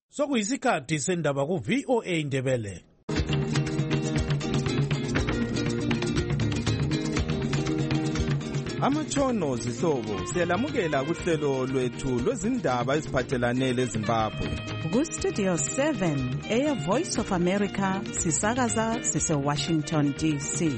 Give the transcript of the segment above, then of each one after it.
Sokuyisikhathi sendaba ku VOA Indebele. Amatshono zihlobo siyalamukela kuhlelo lwethu lwezindaba eziphathelane leZimbabwe. Ku-Studio 7 Air Voice of America sisakaza sise-Washington DC.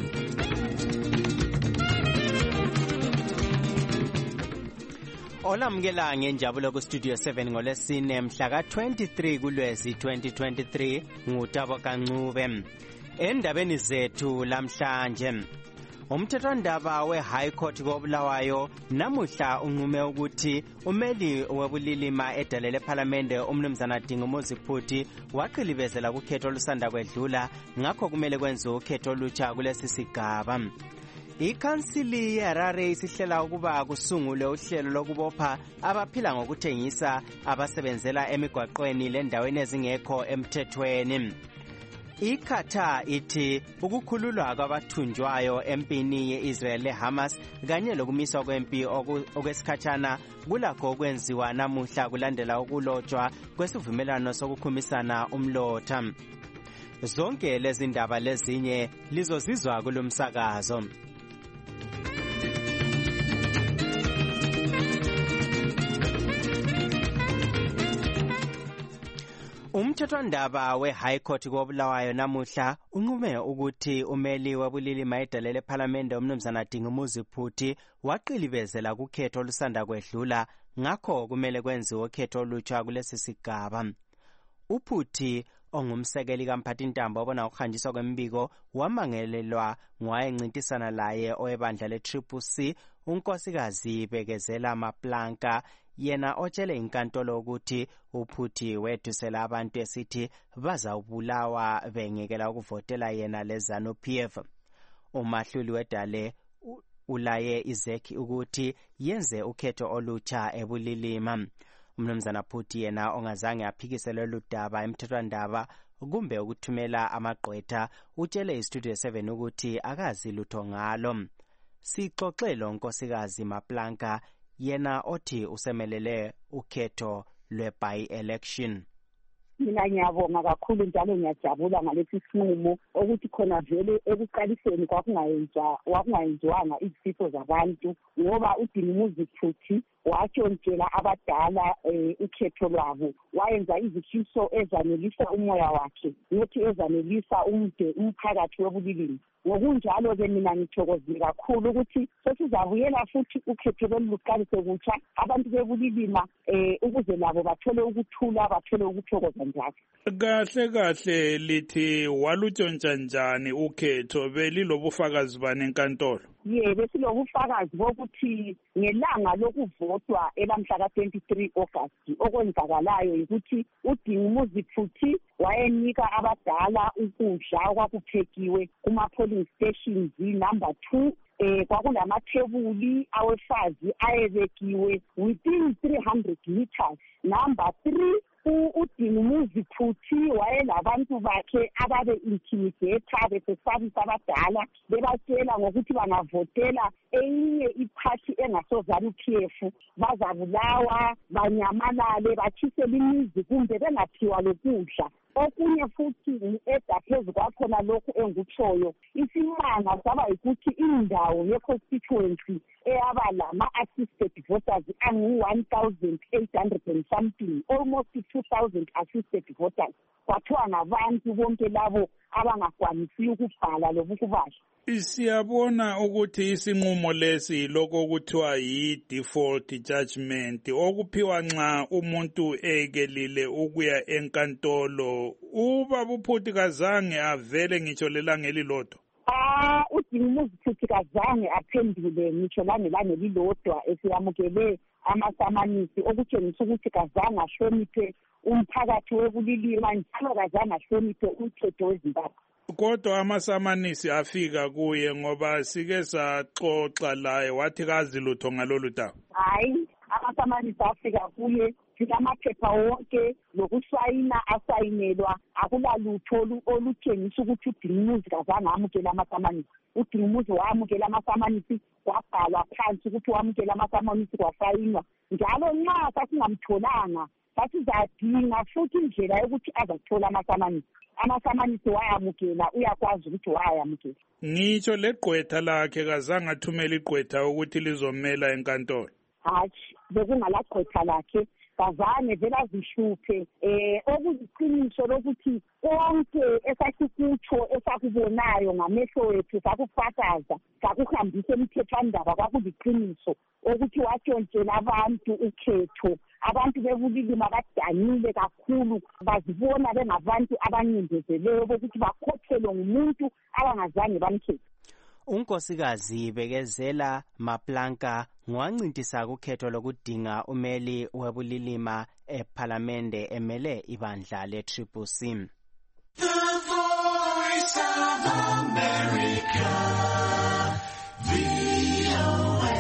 Olamukela ngenjabulo ku-Studio 7 ngolesine mhla ka-23 kuLwezi 2023 nguTabo Kancube. Endabeni zethu lamhlanje, umthethwandaba we-High Court koBulawayo namuhla unqume ukuthi umeli webulilima edale lephalamende umnumzana Dingumuzi Phuthi waqilibezela kukhetho olusanda kwedlula, ngakho kumele kwenziwe ukhetho olutsha kulesi sigaba. Ikhansili yeHarare isihlela ukuba kusungule uhlelo lokubopha abaphila ngokuthengisa abasebenzela emigwaqweni lendaweni ezingekho emthethweni. IQatar ithi ukukhululwa kwabathunjwayo empini ye-Israel le-Hamas kanye lokumiswa kwempi okwesikhatshana kulakho okwenziwa namuhla kulandela ukulotshwa kwesivumelwano sokukhumisana umlotha. Zonke lezi ndaba lezinye lizozizwa kulomsakazo. Umthethwandaba we-High Court koBulawayo namuhla unqume ukuthi umeli webulilima edale lephalamende umnumzana Dingumuzi Phuthi waqilibezela kukhetho olusanda kwedlula, ngakho kumele kwenziwe ukhetho olutsha kulesi sigaba. uPhuthi ongumsekeli kaMphathintambo obona ukuhanjiswa kwembiko wamangelelwa ngowayencintisana laye owebandla le-CCC unkosikazi Bekezela Maplanka, yena otshele inkantolo ukuthi uPhuthi wethusela abantu esithi bazawubulawa bengekela ukuvotela yena leZANU-PF. Umahluli wedale ulaye izekhi ukuthi yenze ukhetho olutsha ebulilima. Umnumzana Phuthi yena ongazange aphikise lolu daba emthethwandaba kumbe ukuthumela amagqwetha utshele iStudio 7 ukuthi akazi lutho ngalo. Sixoxele unkosikazi Maplanka, yena othi usemelele ukhetho lwe-by-election. Mina ngiyabonga kakhulu njalo ngiyajabula ngalesi sinqumo ukuthi khona vele ekuqaliseni kwakungayenziwanga izifo zabantu, ngoba uDingumuzi Phuthi watshontshela abadala ukhetho lwabo, wayenza izifiso ezanelisa umoya wakhe, nothi ezanelisa umphakathi webulilimi. Ngokunjalo-ke mina ngithokozile kakhulu ukuthi sesizabuyela futhi ukhetho lolu luqalise kutsha, abantu bebulilima ukuze labo bathole ukuthula, bathole ukuthokoza njalo. Kahle lithi walutshontsha njani ukhetho, belilobufakazi bani enkantolo? Besilobufakazi bokuthi ngelanga lokuvotwa elamhla ka-23 August okwenzakalayo yikuthi uDingumuzi Phuthi wayenika abadala ukudla okwakuphekiwe kuma-polling stations number 2. Kwakulamathebuli awefazi ayebekiwe within 300 meters. Number 3, uDingumuzi Phuthi wayelabantu bakhe ababe-intimidator besesabisa abadala bebatshela ngokuthi bangavotela eyinye iphathi engasoZANU-PF bazabulawa, banyamalale, bathisele imizi kumbe bengaphiwa lokudla. Okunye futhi eda phezu kwakhona lokhu engutshoyo, isimanga saba yikuthi indawo ye-constituency eyaba lama-assisted voters angu-1,800 and something, almost 2,000 assisted voters, kwathiwa ngabantu bonke labo abangakwanisi ukubhala lokubala. Siyabona ukuthi isinqumo lesi lokho kuthiwa yi-default judgment okuphiwa nxa umuntu ekelile ukuya enkantolo. Ubaba uPhuthi kazange avele ngitsho lelanga elilodwa. uDingumuzi Phuthi kazange aphendule ngitsho langelanga elilodwa esiyamukele amasamanisi okutshengisa ukuthi kazange ahloniphe umphakathi webulilima njalo kazange ahloniphe umthetho weZimbabwe. Kodwa amasamanisi afika kuye ngoba sike saxoxa laye wathi kazi lutho ngalolu daba. Hayi, amasamanisi afika kuye, sinamaphepha wonke lokusayina asayinelwa, akulalutho olutshengisa ukuthi uDingumuzi kazange amukele amasamanisi. uDingumuzi wamukela amasamanisi, kwabhalwa phansi ukuthi wamukela amasamanisi kwasayinwa. Njalo nxa sasingamtholanga basizadinga futhi indlela yokuthi azathola amasamanisi wayamukela, uyakwazi ukuthi wayamukela. Ngitsho legqwetha lakhe kazange athumele igqwetha ukuthi lizomela enkantolo. Hatshi, bekungalagqwetha lakhe, kazange vela zihluphe okuyiqiniso lokuthi konke esasikutsho esakubonayo ngamehlo wethu sakufakaza sakuhambisa emthethwandaba kwakuliqiniso ukuthi watshontshela abantu ukhetho. Abantu bebulilima badanile kakhulu, bazibona bengabantu abancindezeleyo ukuthi bakhokhelwe ngumuntu abangazange bamkhethe. Unkosikazi Bekezela Maplanka ngowancintisa kukhetho lokudinga umeli webulilima ephalamende emele ibandla le-CCC. The Voice of America, VOA.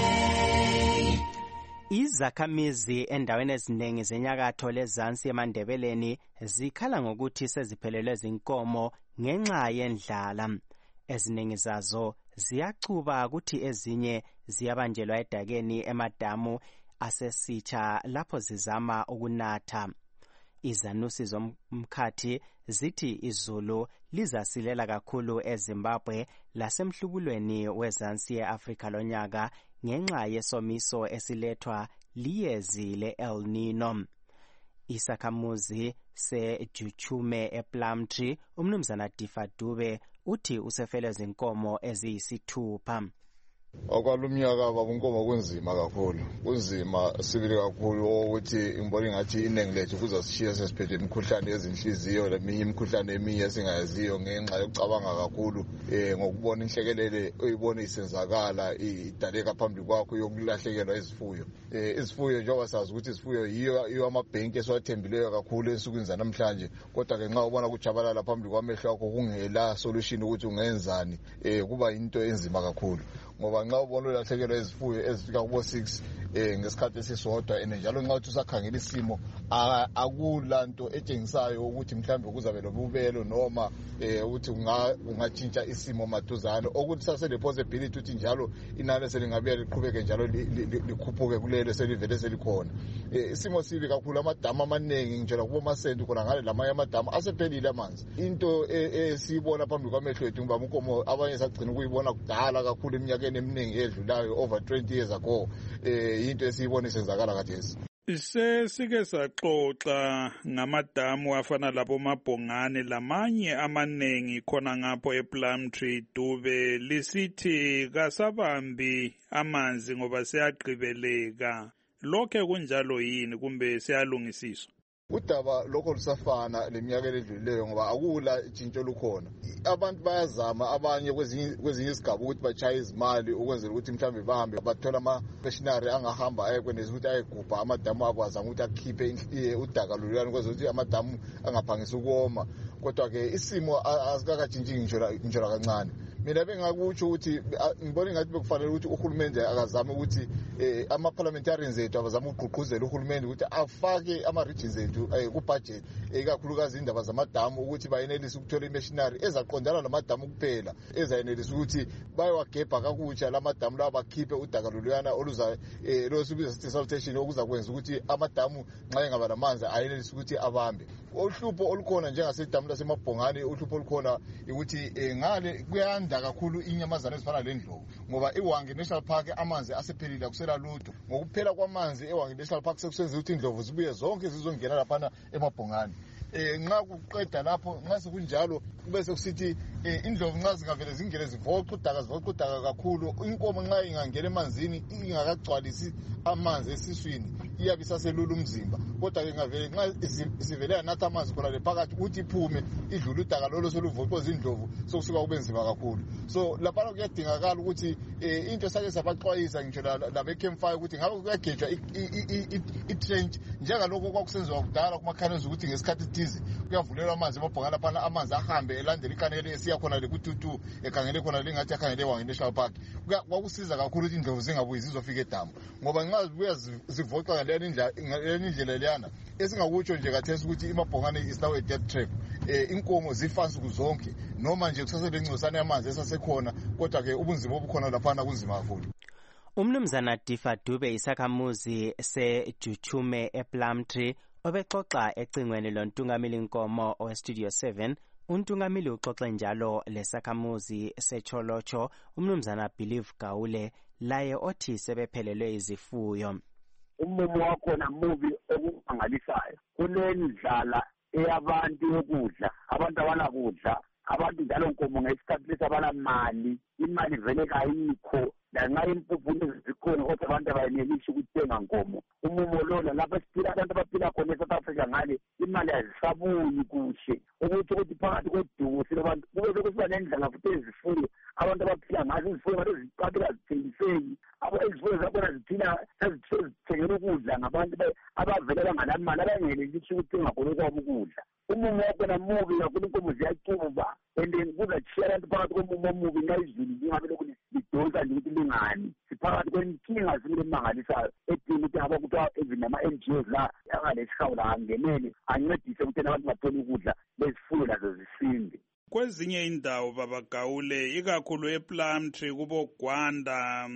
Izakhamizi endaweni eziningi zenyakatho lezansi emandebeleni zikhala ngokuthi seziphelelwe zinkomo ngenxa yendlala. Eziningi zazo ziyacuba ukuthi ezinye ziyabanjelwa edakeni emadamu asesitsha lapho zizama ukunatha. Izanusi zomkhathi zithi izulu lizasilela kakhulu eZimbabwe lasemhlubulweni wezansi ye-Afrika lonyaka ngenxa yesomiso esilethwa liyezi le-El Nino. Isakhamuzi seJuchume ePlumtree umnumzana Difa Dube uthi usefele zinkomo eziyisithupha. Okwalumnyaka babunkomo kunzima kakhulu. Kunzima sibili kakhulu ukuthi imboni ngathi inengi lethu kuzasishiya sesiphethe imikhuhlane yezinhliziyo leminye imikhuhlane eminye singayaziyo ngenxa yokucabanga kakhulu ngokubona inhlekelele uyibona isenzakala idaleka phambili kwakho yokulahlekelwa izifuyo. Izifuyo njengoba sazi ukuthi izifuyo yiyo amabhenki esiwathembileyo kakhulu ensukwini zanamhlanje, kodwa ke nxa ubona kujabalala phambili kwamehlo akho kungela solution ukuthi ungenzani, kuba into enzima kakhulu. Ngoba nxa ubona ulahlekelwa izifuyo ezifika kubo 6 ngesikhathi esisodwa njalo nxa uthi usakhangela isimo akulanto etshengisayo ukuthi mhlambe kuzabe lobubelo noma ukuthi ungatshintsha isimo maduzane, ukuthi sasele possibility ukuthi njalo inani selingabuya liqhubeke njalo likhuphuke kulelo selivele selikhona. Isimo sibi kakhulu, amadamu amaningi ngitshela kubo Masenti khona ngale lamanye amadamu asephelile amanzi. Into esiyibona phambili kwamehlo ethu ngoba inkomo abanye sagcina ukuyibona kudala kakhulu eminyakeni eminingi edlulayo over 20 years ago, into esiyibona isenzakala khathesi. Sesike saxoxa ngamadamu afana labo Mabhongane lamanye amanengi khona ngapho ePlumtree. Dube lisithi kasabambi amanzi ngoba seyagqibeleka. Lokho kunjalo yini kumbe seyalungisiswa? Udaba lokho lusafana leminyaka edlulileyo ngoba akula itshintsho lukhona. Abantu bayazama abanye kwezinye izigaba ukuthi bachaye izimali ukwenzela ukuthi mhlambe bahambe bathola ama-stationary angahamba ayekwenza ukuthi ayegubha amadamu abo azama ukuthi akhiphe udaka loluyana ukwenzela ukuthi amadamu angaphangisa ukuwoma. Kodwa-ke isimo asikakatshintshi ngitshola kancane. Mina bengakutsho ukuthi ngibona ngathi bekufanele ukuthi uhulumende akazame ukuthi ama-parliamentarians ethu abazama ukugqugquzela uhulumende ukuthi afake ama-regions ethu ku-budget, ikakhulukazi indaba zamadamu ukuthi bayenelise ukuthola i-machinery ezaqondana namadamu kuphela, ezayenelisa ukuthi bayowagebha kakutsha la madamu lawa bakhiphe udaka loluyana losubiza sithi salutation okuzakwenza ukuthi amadamu nxa engaba namanzi ayenelise ukuthi abambe. Uhlupho olukhona njengasedamu laseMabhongane, uhlupho olukhona ukuthi ngale kuyanda kakhulu inyamazana ezifana lendlovu ngoba iWange National Park amanzi asephelile akusela lutho. Ngokuphela kwamanzi eWange National Park sekusenza ukuthi indlovu zibuye zonke zizongena lapha eMabhongane. Nxa kuqeda lapho nxa sekunjalo kube sekusithi indlovu nxa zingavele zingene zivoqa udaka kakhulu, inkomo nxa ingangena emanzini ingakagcwalisi amanzi esiswini iyabe isaselula umzimba, kodwa ke ngavele nxa isivele yanatha amanzi khona lephakathi ukuthi iphume idlule udaka lolo soluvoqoza indlovu sokusuka kube nzima kakhulu. So lapha kuyadingakala ukuthi into sake sabaxwayisa ngitsho labe-campfire ukuthi ngabe kuyagejwa i-trench njengalokho kwakusenziwa kudala kuma-canals ukuthi ngesikhathi thize kuyavulelwa amanzi eMabhongane laphana amanzi ahambe elandela ikanele esiya khona le-Kututu ekhangele khona lengathi akhangele eWange National Park. Kwakusiza kakhulu ukuthi indlovu zingabuyi zizofika edamu ngoba nxa zibuya zivoqa ngaleyo indlela leyana esingakutsho nje kathesi ukuthi iMabhongane is now a death trap. Inkomo zifa nsuku zonke noma nje kusasele ingcosana yamanzi esasekhona, kodwa-ke ubunzima obukhona laphana kunzima kakhulu. Umnumzana Difa Dube isakhamuzi seJuchume ePlumtree Obexoxa ecingweni lontungamili Nkomo oweStudio 7, untungamili uxoxe njalo lesakhamuzi seCholocho umnumzana Believe Gawule laye othi sebephelelwe izifuyo. Umumo wakhona mubi okumangalisayo. Kunendlala eyabantu yokudla, abantu abanakudla, abantu njalo Nkomo ngesikhathi lesabalamali, imali vele kayikho. Lanxa impuphu zikhona kodwa abantu abayenelisi ukuthenga Nkomo. Umumo lona lapha siphila abantu abaphila khona eSouth Africa ngale imali azisabuyi kuhle. Ukuthi phakathi kwedumo silabantu kube sekusiba nendlela futhi ezifuyo abantu abaphila ngazo izifuyo ngazo ziqabela zithengiseki. Izifuyo zakhona ziphila sezithengela ukudla ngabantu abavele banganamali abangenelisi ukuthenga khona kwabo ukudla. Umumo wakhona mubi kakhulu, Inkomo ziyacuba and kuzatshiya abantu phakathi komumo omubi nxa izulu lingabe lokhu lidonsa nje ukuthi lingani. Siphakathi kwenkinga zimile emangalisayo edinga ukuthi ngaba kuthiwa even nama-NGOs la angalesihawula angenele ancedise ukuthi abantu bathole ukudla bezifuyo lazo zisinde. Kwezinye indawo Baba Gawule, ikakhulu ePlumtree kubo Gwanda,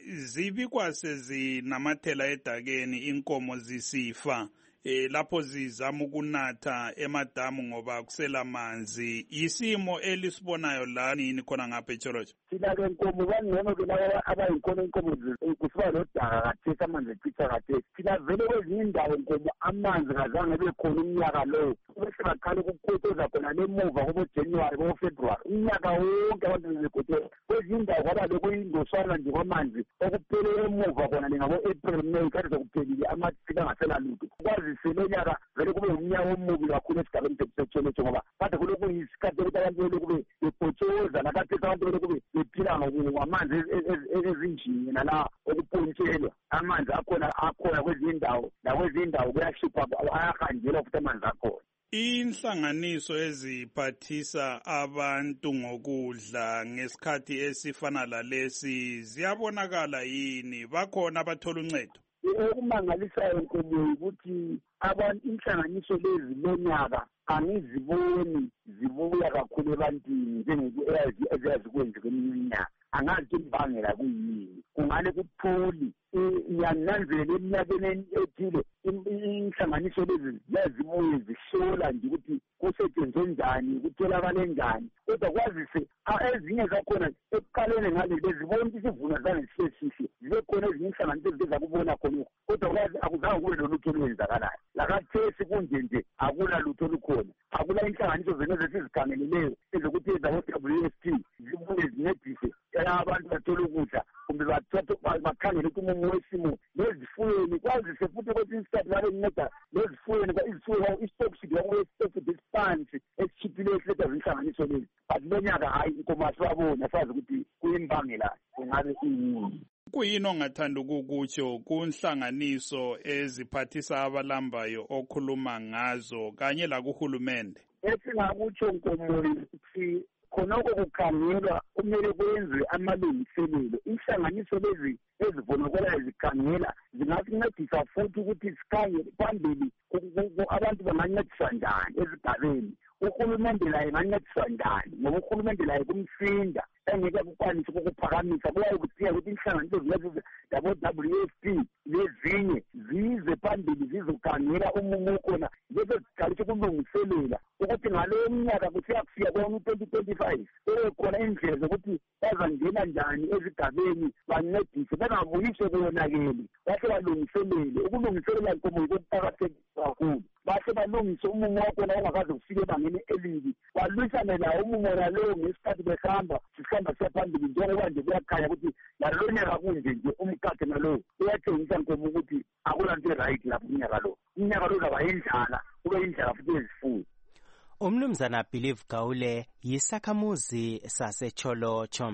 zibikwa sezinamathela edakeni inkomo zisifa. Lapho zizama ukunatha emadamu ngoba kusela manzi. Isimo elisibonayo la nini khona ngapha eCholocho? Thina ke Nkomo bangcono ke laba abayinkomo inkomo kusiba lodaka kathesi amanzi echitha kathesi. Thina vele kwezinye indawo Nkomo amanzi ngazange bekhona umnyaka lowo. Bese baqala ukukhotoza khona lemuva kubo January kubo February. Umnyaka wonke abantu bezekhotoza. Kwezinye indawo kwaba lokuyindosana nje kwamanzi okuphele emuva khona ngabo April May kade sokuphelile amathika ngasela lutho. Selonyaka vele kube umnyaka omubi kakhulu esigabeni seCholocho ngoba kade kulokhu yisikhathi ukuthi abantu belokhu bebhotshoza nakade abantu belokhu bephila ngamanzi ezinjini nala okupontshelwa. Amanzi akhona kwezinye indawo nakwezinye indawo kuyahlupha ayahanjelwa futhi amanzi akhona. Inhlanganiso eziphathisa abantu ngokudla ngesikhathi esifana lalesi ziyabonakala yini? Bakhona abathola uncedo? Okumangalisayo Nkomo ukuthi abantu inhlanganiso lezi lonyaka angiziboni zibuya kakhulu ebantwini njengeziyazi kwenze kweminye iminyaka. Angazi imbangela kuyini. Kungale kuthuli ngiyananzelela eminyakeni ethile inhlanganiso lezi ziyazibuye zihlola nje ukuthi kusetshenzwe njani, kutholakale njani. Kodwa kwazise ezinye zakhona ekuqaleni ngale bezibona ukuthi isivuno zange sihle. Zibe khona ezinye inhlanganiso eziveza kubona khona. Kodwa kwazi akuzange kube lolutho olwenzakalayo. Lakathesi kunje nje akula lutho olukhona. Akula inhlanganiso zena zesizikhangeleleyo ezokuthi ezawo-WFP zibuye zincedise abantu bathole ukudla kumbe bakhangele ukuthi umumo wesimo lezifuyweni. Kwazise futhi ukuthi isikhathi labe nceda lezifuyweni izifuyo i-stock sheet yakuwe-stock sheet esiphansi esishiphileyo esiletha zinhlanganiso lezi. But lonyaka hayi Nkomo asibabona sazi ukuthi kuyimbangela kungabe iyini. Kuyini ongathanda ukukutsho kunhlanganiso eziphathisa abalambayo okhuluma ngazo kanye lakuhulumende? Esingakutsho Nkomo ukuthi khonoko kukhangelwa kumele kwenziwe amalungiselelo. Inhlanganiso lezi ezibonakalayo zikhangela zingasincedisa futhi ukuthi sikhangele phambili abantu bangancediswa njani ezigabeni. Uhulumende laye engancediswa njani ngoba uhulumende laye kumsinda engeke kukwanise ukuphakamisa. Kuyaye kuthiya ukuthi inhlanganiso zilezi zabo-WFP lezinye zize phambili zizokhangela umumo khona bese ziqalise ukulungiselela ukuthi ngalowo mnyaka kusiya kufika kona u-2025 kube khona indlela zokuthi bazangena njani ezigabeni bancedise bangabuyiswe konakeli. Bahle balungiselele. Ukulungiselela Nkomo yikuqakathekile kakhulu. Bahle balungise umumo wakhona ongakaze kufike ebangeni elibi. Balwisane lawo umumo nalowo ngesikhathi behamba sihamba siyaphambili njengoba nje kuyakhanya ukuthi lalonyaka kunje nje umkakhe nalowo uyatshengisa Nkomo ukuthi akulanto right lapho umnyaka lo. Umnyaka lo uzaba yindlala kube yindlala futhi yezifuyo. Umnumzana Believe Gawule yisakhamuzi saseCholocho.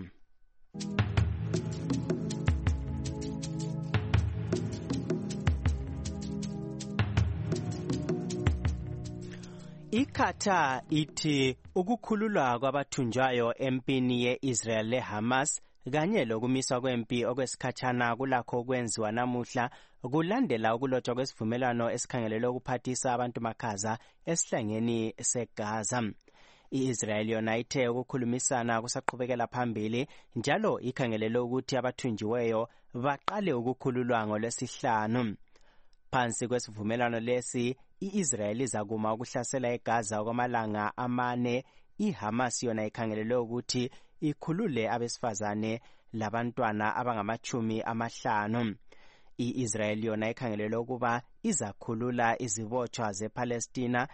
Iqatar ithi ukukhululwa kwabathunjwayo empini ye-Israel le-Hamas kanye lokumiswa kwempi okwesikhatshana kulakho kwenziwa namuhla kulandela ukulotshwa kwesivumelwano esikhangelelwe ukuphathisa abantu makhaza esihlangeni seGaza. I-Israel yona ithe ukukhulumisana kusaqhubekela phambili njalo ikhangelelwe ukuthi abathunjiweyo baqale ukukhululwa ngoLwesihlanu. Phansi kwesivumelwano lesi, i-Israel izakuma ukuhlasela eGaza okwamalanga 4, iHamas yona ikhangelelwe ukuthi ikhulule abesifazane labantwana abangama-50. I-Israel yona ikhangelelwe ukuba izakhulula izibotshwa zePalestina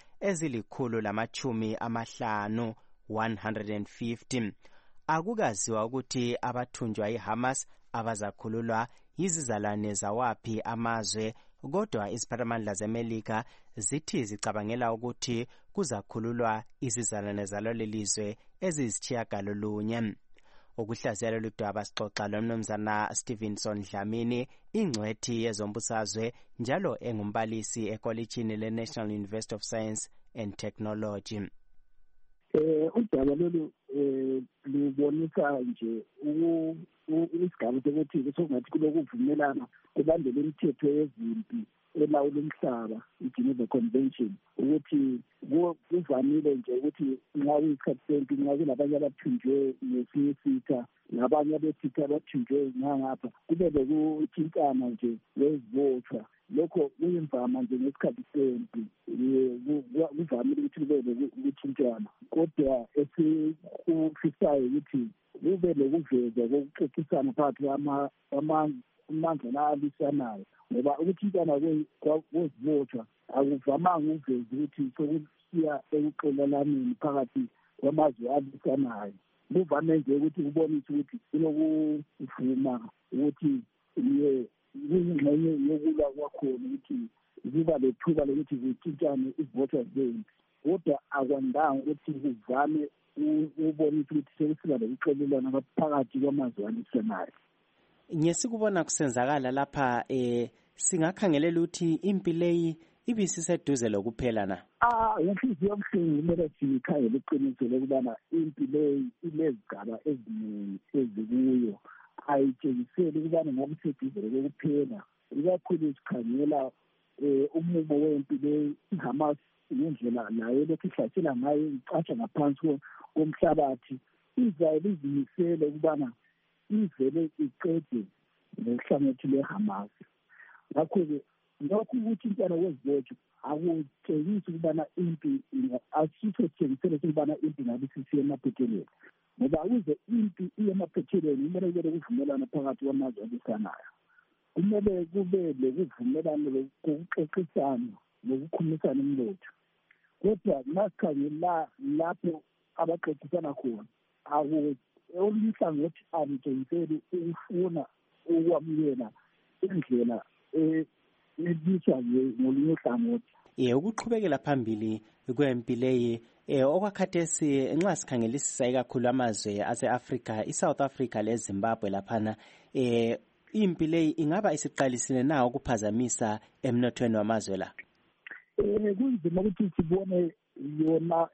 ezili-150, 150. Akukaziwa ukuthi abathunjwa iHamas abazakhululwa yizizalwane zawaphi amazwe, kodwa iziphathamandla zeMelika zithi zicabangela ukuthi kuzakhululwa izizalwane zalolu lizwe eziyisitshiyagalolunye. Ukuhlaziya lolu daba sixoxa lomnumzana Stevenson Dlamini, ingcwethi yezombusazwe njalo engumbalisi ekolitshini le-National University of Science and Technology. Udaba lolu lubonisa nje isigaba sokuthi sokungathi kulokuvumelana kulandela imithetho yezimpi elawula umhlaba, i-Geneva Convention, ukuthi kuvamile nje ukuthi nxa kuyisikhathi sempi, nxa kulabanye abathunjwe ngesinye isitha labanye abesitha abathunjwe ngangapha, kube lokutshintshana nje lezibotshwa. Lokho kuyimvama nje ngesikhathi sempi, kuvamile ukuthi kube lokutshintshana. Kodwa esikufisayo ukuthi kube lokuvezwa kokuxoxisana phakathi kwamandla alwisanayo, ngoba ukuthintana kwezibotshwa akuvamanga ukuveza ukuthi sokusiya ekuxolelaneni phakathi kwamazwe alwisanayo. Kuvame nje ukuthi kubonise ukuthi kunokuvuma ukuthi kuyingxenye yokulwa kwakhona ukuthi ziba lethuba lokuthi zitshintshane izibotshwa zempi, kodwa akwandanga ukuthi kuvame ubonise ukuthi sekusiba lokuxolelana phakathi kwamazwe alwisanayo. Ngesikubona kusenzakala lapha singakhangelela ukuthi impi leyi ibisiseduze lokuphela na? Inhliziyo yobuhlungu kumele sikhangele iqiniso lokubana impi leyi inezigaba eziningi ezikuyo, ayitshengiseli ukubana ngabe iseduze lokuphela. Ikakhulu sikhangela umumo wempi leyi, iHamas ngendlela layo lokhu ihlasela ngayo, icatsha ngaphansi komhlabathi, Israel izimisele ukubana ivele iqede ngohlangothi lweHamas. Ngakho-ke lokhu ukuthintana kwezibotshwa akutshengisi ukubana impi, asitho sitshengisele ukubana impi ngabe sisiye emaphethelweni, ngoba ukuze impi iye emaphethelweni kumele kube kuvumelana phakathi kwamazwe alwisanayo. Kumele kube lokuvumelana kokuxoxisana lokukhumisana umnotho. Kodwa masikhangela lapho abaxoxisana khona, olunhlangothi alitshengiseli ukufuna ukwamukela indlela ebiswa ngolunye uhlangothi. Ukuqhubekela phambili kwempi leyi okwakhathesi nxa sikhangelisisa ikakhulu amazwe ase-Afrika, i-South Africa leZimbabwe laphana, impi leyi ingaba isiqalisile na ukuphazamisa emnothweni wamazwe la? Kunzima ukuthi sibone yona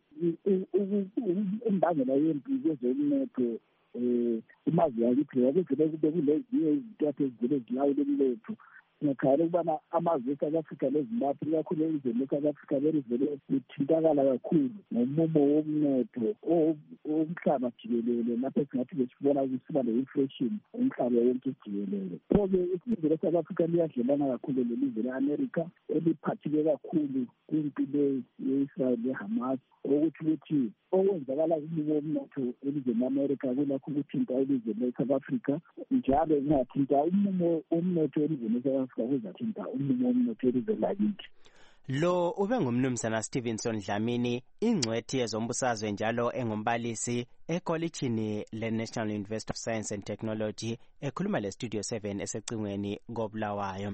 imbangela yempi kwezomnotho imazwe yakithi, yakuvele kube kulezinye izintathu ezivele zilawula umnotho. Ngiyakhala ukubana amazwe e-South Africa leZimbabwe, ikakhulu izwe le-South Africa belivele lithintakala kakhulu ngomumo womnotho omhlaba jikelele, lapho singathi besibona kusiba le-inflation umhlaba wonke jikelele. Pho-ke izwe le-South Africa liyadlelana kakhulu lelizwe le-Amerika eliphatheke kakhulu kwimpi le ye-Israel le-Hamas, ukuthi okwenzakala kumumo womnotho elizweni le-Amerika kulakho ukuthinta ilizwe le-South Africa, njalo kungathinta umumo womnotho elizweni le-South Africa kuzathinta umumo womnotho elizweni lakithi. Lo ube ngumnumzana Stevenson Dlamini, ingcwethi yezombusazwe njalo engumbalisi ekolitshini le-National University of Science and Technology, ekhuluma le-Studio 7 esecingweni koBulawayo.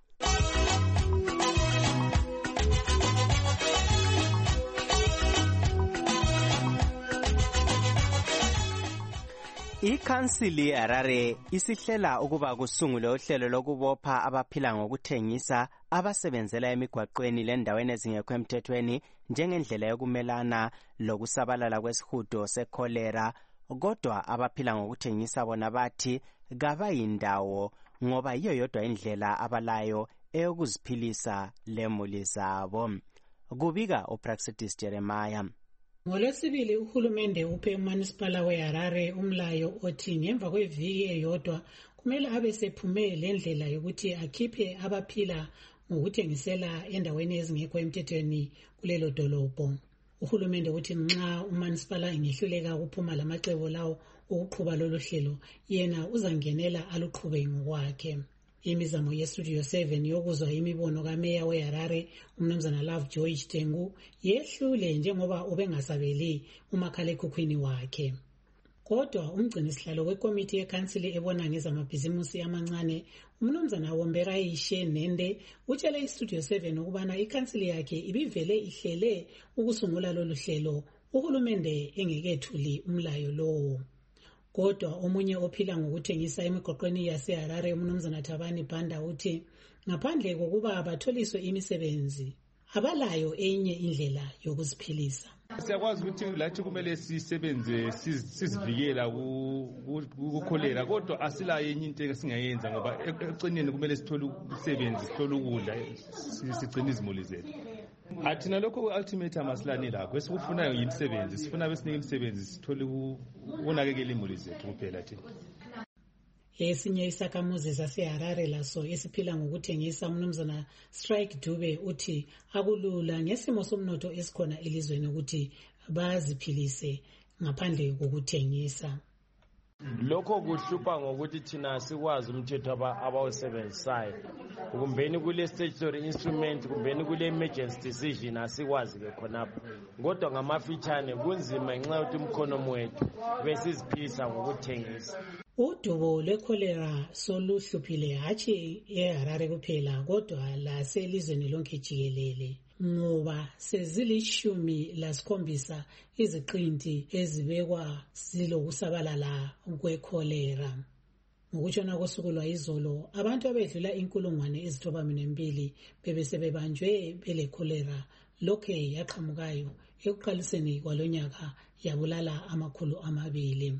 Ikhansili yeHarare isihlela ukuba kusungulwe uhlelo lokubopha abaphila ngokuthengisa abasebenzela emigwaqweni lendaweni ezingekho emthethweni njengendlela yokumelana lokusabalala kwesihudo sekholera, kodwa abaphila ngokuthengisa bona bathi kabayindawo ngoba yiyo yodwa indlela abalayo eyokuziphilisa lemuli zabo. Kubika uPraxidis Jeremiah. NgoLwesibili uhulumende uphe uMunisipala weHarare umlayo othi ngemva kweviki eyodwa kumele abe sephume lendlela yokuthi akhiphe abaphila ngokuthengisela endaweni ezingekho emthethweni kulelo dolobho. Uhulumende uthi nxa umanisipala ingehluleka ukuphuma lamacebo lawo ukuqhuba lolu hlelo, yena uzangenela aluqhube ngokwakhe. Imizamo yeStudio 7 yokuzwa imibono kameya weHarare umnumzana Lovejoy Chitengu yehlule njengoba ubengasabeli umakhalekhukhwini wakhe. Kodwa umgcinisihlalo wekomiti yekhansili ebona ngezamabhizimusi amancane umnumzana Womberai Nende utshele iStudio 7 ukubana ikhansili yakhe ibivele ihlele ukusungula lolu hlelo uhulumende engekethuli umlayo lowo. Kodwa omunye ophila ngokuthengisa emigoqweni yaseHarare umnumzana Thabani Banda uthi ngaphandle kokuba batholiswe imisebenzi abalayo enye indlela yokuziphilisa. Siyakwazi ukuthi lathi kumele sisebenze sizivikela ukukholera, kodwa asilayo enye into esingayenza ngoba ecineni kumele sithole umsebenzi, sithole ukudla, sigcine izimuli zethu. Athina lokho ultimate amasilani lakho esikufunayo yimisebenzi, sifuna besinike imisebenzi sithole ukunakekela imuli zethu kuphela thina. Esinye isakhamuzi saseHarare laso esiphila ngokuthengisa umnumzana Strike Dube uthi akulula ngesimo somnotho esikhona elizweni ukuthi baziphilise ngaphandle kokuthengisa. Lokho kuhlupha ngokuthi thina sikwazi umthetho abawusebenzisayo. Kumbeni kule statutory instrument, kumbeni kule emergency decision asikwazi ke khonapho. Kodwa ngamafitshane kunzima ngenxa yokuthi umkhonomo wethu besiziphilisa ngokuthengisa. Udubo lwekholera soluhluphile hatshi eHarare kuphela kodwa laselizweni lonke jikelele ngoba sezili-17 iziqinti ezibekwa zilokusabalala kwekholera. Ngokutshona kosuku lwayizolo abantu abedlula 1,092 bebesebebanjwe belekholera lokhe yaqhamukayo ekuqaliseni kwalonyaka yabulala 200.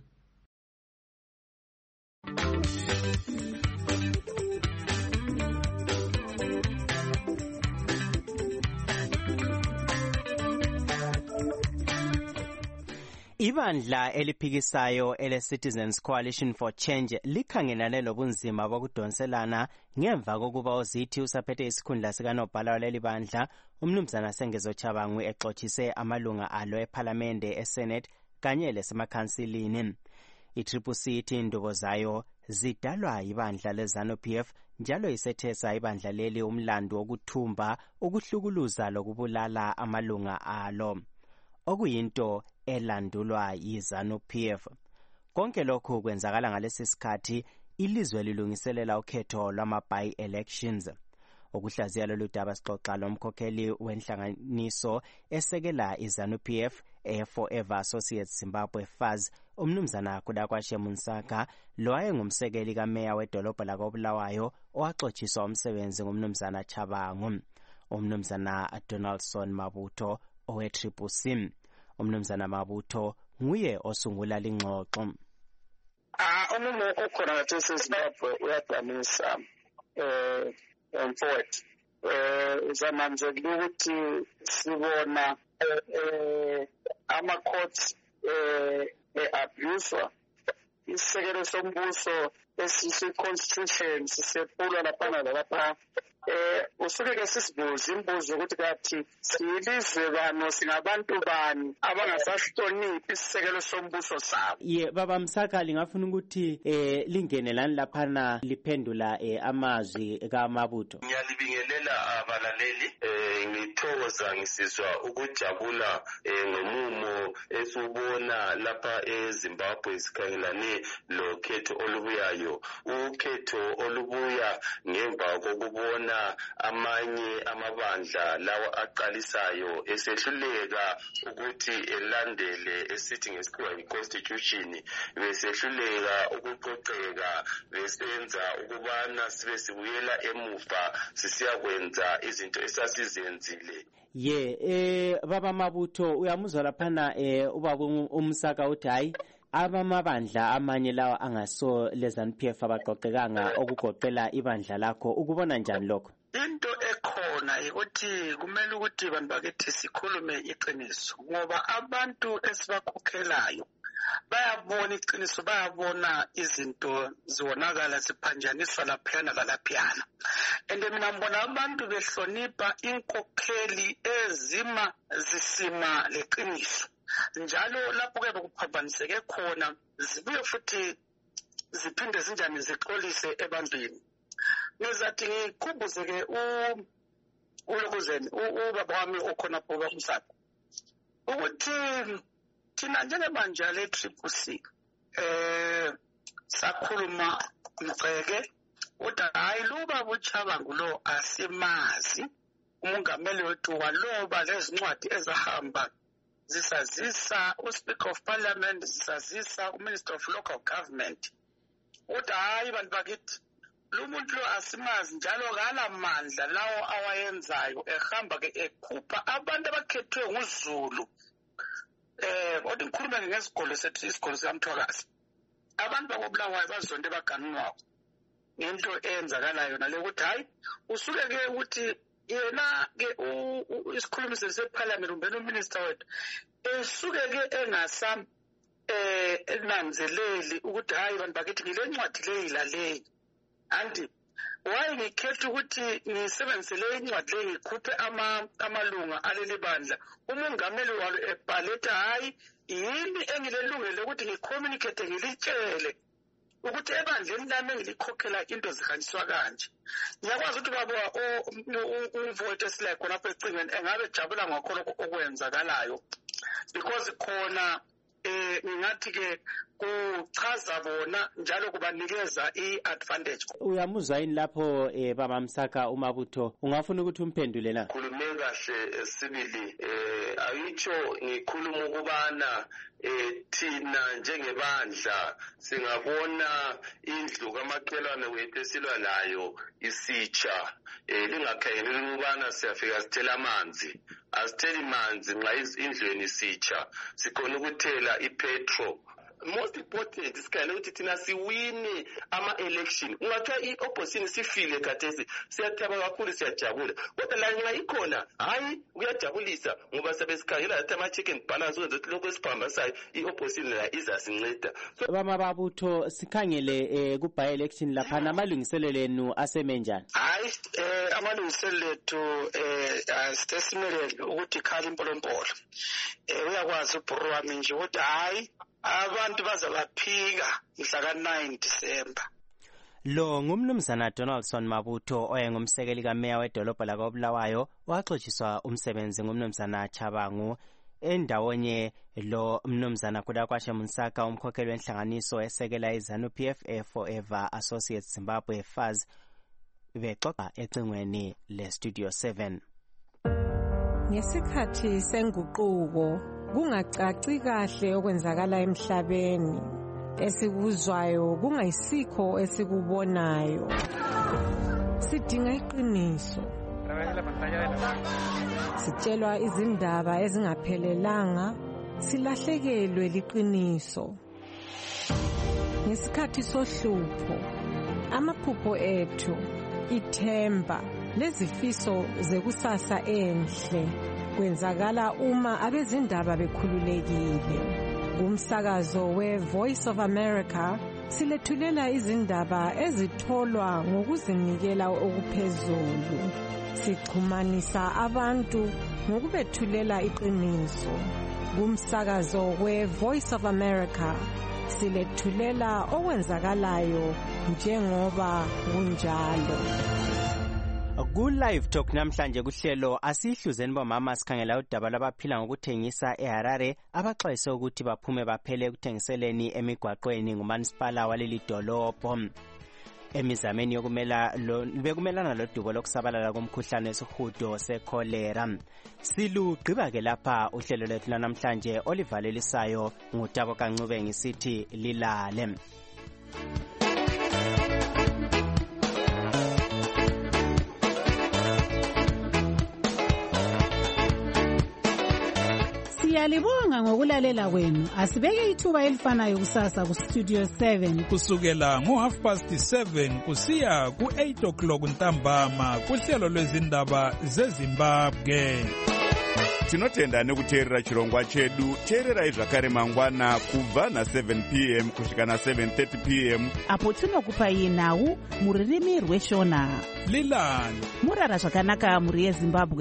Ibandla eliphikisayo ele-Citizens Coalition for Change likhangelane lobunzima bokudonselana ngemva kokuba uZithi usaphethe isikhundla sikanobhala waleli bandla umnumzana Sengezo Chabangu exothise amalunga alo ephalamende eSenate kanye lesemakhansilini. I-CCC ithi indubo zayo zidalwa ibandla leZANU-PF njalo isethesa ibandla leli umlando wokuthumba, ukuhlukuluza lokubulala amalunga alo, okuyinto elandulwa yiZANU-PF. Konke lokhu kwenzakala ngalesi sikhathi ilizwe lilungiselela ukhetho lwama-by-elections. Ukuhlaziya lolu daba sixoxa lomkhokheli wenhlanganiso esekela iZANU-PF Forever Associates Zimbabwe FAZ umnumzana Kudakwashe Munsaka lo wayengumsekeli kameya wedolobha lakoBulawayo owaxotshiswa umsebenzi ngumnumzana Chabangu. Umnumzana Donaldson Mabuto owe-CCC. Umnumzana Mabuto nguye osungula lingxoxo. Umumo okhona ngathi eZimbabwe uyadamisa mfowethu. Zamanje ukuthi sibona ama-courts abuswa, isisekelo sombuso esisi-constitution sisephulwa laphana lalapha. Usuke-ke sisibuza imibuzo ukuthi kathi siyilizwe bani, singabantu bani abangasasihloniphi isisekelo sombuso sabo. Baba Msaka, lingafuna ukuthi lingene lani laphana liphendula amazwi kaMabuto. Ngiyalibingelela abalaleli, ngithokoza ngisizwa ukujabula ngomumo esubona lapha eZimbabwe sikhangelane lokhetho olubuyayo, ukhetho olubuya ngemva kokubona amanye amabandla lawa aqalisayo esehluleka ukuthi elandele esithi ngesikhuwa i-constitution, besehluleka ukuqoqeka, besenza ukubana sibe sibuyela emuva sisiyakwenza izinto esasizenzile. Baba Mabuto, uyamuzwa laphana ubaba uMsaka uthi hayi abamabandla amanye lawa angaso leZANU-PF abaqoqekanga okugoqela ibandla lakho, ukubona njani lokho? Into ekhona ukuthi kumele ukuthi abantu bakithi sikhulume iqiniso ngoba abantu esibakhokhelayo bayabona iqiniso, bayabona izinto ziwonakala ziphanjaniswa laphiyana lalaphiyana. And mina ngibona abantu behlonipha inkokheli ezima zisima leqiniso. Njalo lapho-ke bekuphambaniseke khona zibuye futhi ziphinde zinjani zixolise ebantwini. Ngizathi ngikhumbuzeke uLokuzeni ubaba wami okhona Bhuka Msapho ukuthi thina njengebanja le-Triple C sakhuluma Mceke uthi hayi lo baba uChabangu lo asimazi, umongameli wethu waloba lezi ncwadi ezahamba zisazisa uSpeaker of Parliament, zisazisa uMinister of Local Government. Uthi hayi bantu bakithi lo muntu lo asimazi, njalo kala mandla lawo awayenzayo ehamba-ke ekhupha abantu abakhethwe nguZulu. Kodwa ngikhuluma ngesigolo sethu, isigolo sikaMthwakazi. Abantu bakobulawayo bazonke baganunwayo ngento eyenzakalayo nale ukuthi hayi usuke-ke ukuthi yena-ke isikhulumi seParliament umbeni uMinister wethu esuke-ke enanzeleli ukuthi hayi bantu bakithi ngile ncwadi leyilaleli anti waye ngikhetha ukuthi ngisebenzise le ncwadi le ngikhuphe amalunga aleli bandla. Umongameli walo ebhaletha hayi yini engilelungelo ukuthi ngicommunicate ngilitshele ukuthi ebandleni lami engilikhokhela into zihanjiswa kanje. Ngiyakwazi ukuthi baba umvowethu esile khona lapho ecingweni engabe jabula ngakho okwenzakalayo, because khona ngingathi-ke kuchaza bona njalo kubanikeza i-advantage. Uyamuzwa yini lapho baba Msaka uMabutho, ungafuna ukuthi umphendule na? Khulume kahle sibili, ayitsho ngikhuluma ukubana thina njengebandla singabona indlu kamakhelwane wethu esilwa nayo isitsha, lingakhangeleli ukubana siyafika sithela amanzi, asitheli manzi nxa indlweni isitsha, sikhona ukuthela ipetrol. Most important isikhangela ukuthi thina siwine ama-election. Ungathiwa i-opposition sifile khathesi siyathaba kakhulu, siyajabula, kodwa la nxa ikhona hayi kuyajabulisa ngoba sebesikhangela lathi ama-check and balance ukwenza ukuthi lokhu esiphambasayo i-opposition la izasinceda. Baba Mabutho, sikhangele ku-by-election laphana amalungiselelo enu aseme njani? Hayi amalungiselelo ethu sitesimelele ukuthi khala impolompolo. Uyakwazi ubhuru wami nje ukuthi hayi abantu bazabaphika mhla ka-9 Disemba. Lo ngumnumzana Donaldson Mabutho oyengumsekeli kameya wedolobha lakobulawayo waxotshiswa umsebenzi ngumnumzana Chabangu. Endawonye lo mnumzana Kudakwashe Msaka umkhokheli wenhlanganiso esekela iZANU-PF Forever Associates Zimbabwe FAZ bexoxa ecingweni leStudio 7. Ngesikhathi senguquko kungacaci kahle okwenzakala emhlabeni, esikuzwayo kungayisikho esikubonayo. Sidinga iqiniso. Sitshelwa izindaba ezingaphelelanga, silahlekelwe liqiniso. Ngesikhathi sohlupho, amaphupho ethu, ithemba lezifiso zekusasa enhle kwenzakala uma abezindaba bekhululekile. Umsakazo we-Voice of America silethulela izindaba ezitholwa ngokuzinikela okuphezulu. Sichumanisa abantu ngokubethulela iqiniso. Kumsakazo we-Voice of America silethulela okwenzakalayo njengoba kunjalo. Ku-Live Talk namhlanje kuhlelo asihluzeni bomama sikhangela udaba labaphila ngokuthengisa eHarare abaxwayise ukuthi baphume baphele ekuthengiseleni emigwaqweni ngumanisipala waleli dolobho. Emizameni bekumelana lodubo lokusabalala komkhuhlane wesihudo sekholera. Silugqiba-ke lapha uhlelo lethu lanamhlanje olivalelisayo ngutabo Kancube ngisithi lilale. Siyalibonga ngokulalela kwenu. Asibeke ithuba elifanayo kusasa ku Studio 7 kusukela ngo7:30 kusiya ku8 o'clock ntambama kuhlelo lwezindaba zeZimbabwe. tinotenda nekuteerera chirongwa chedu. teererai zvakare mangwana kubva na7 p.m. kusvika na7:30 p.m. apo tinokupai nhau mururimi rweshona. lilani murara zvakanaka muri yezimbabwe.